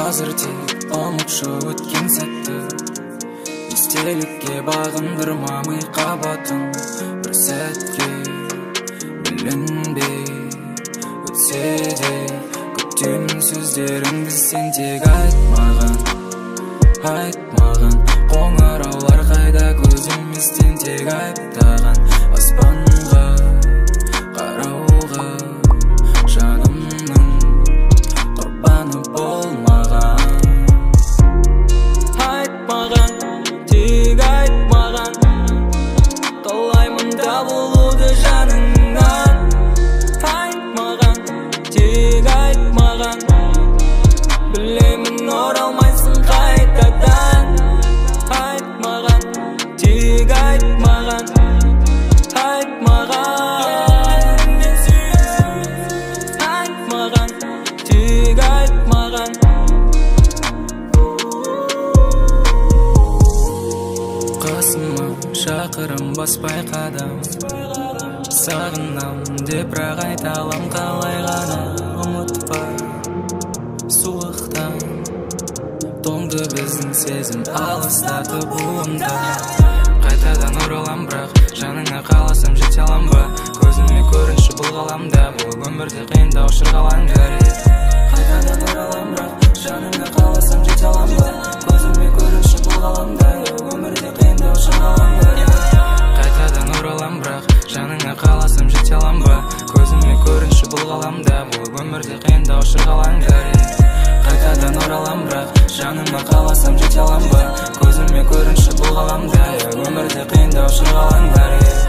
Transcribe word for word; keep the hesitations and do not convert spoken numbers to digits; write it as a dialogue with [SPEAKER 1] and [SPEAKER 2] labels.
[SPEAKER 1] Қазір тек ұмытшы өткен сәтті, естелікке бағындырмамай қабатын. Бір сәтке білінбей өтсе де көптен сөздеріңді сен тек айтмаған, айтмаған. Қоңыраулар қайда көзім естен тек айыптаған. Аспанға қарауға жанымның құрбаны болмаған. Айтмаған, тек айтмаған, қалаймын табылуды жаныңнан. Айтмаған, тек айтмаған, білемін оралмайсың қайтадан. Айтмаған, тек айтмаған, айтмаған. Мен сүйемін, айтмаған, тек айтмаған. Қасыма шақырым баспай қадам, сағынам деп бірақ айта алам қалай ғана. Ұмытпа суықтан тоңды біздің сезім, алыстатып буында. Қайтадан оралам бірақ жаныңа қаласам жете алам ба? Көзіме көрінші бұл ғаламда, бұл өмірде қиындау шырғалаңдар. Қайтадан оралам бірақ жаныңа қаласам жете алам ба? Көзіме көрінші бұл ғаламда, өмірде қиындау шырғалаңдар. Қайтадан оралам бірақ жаныңа қаласам жете алам ба? Көзіме көрінші бұл ғаламда, бұл өмірде қиындау шырғалаңдар. Қайтадан оралам бірақ жаныма қаласам жете алам ба? Көзіме көрінші бұл ғаламда, өмірде қиындау шырғалаңдар.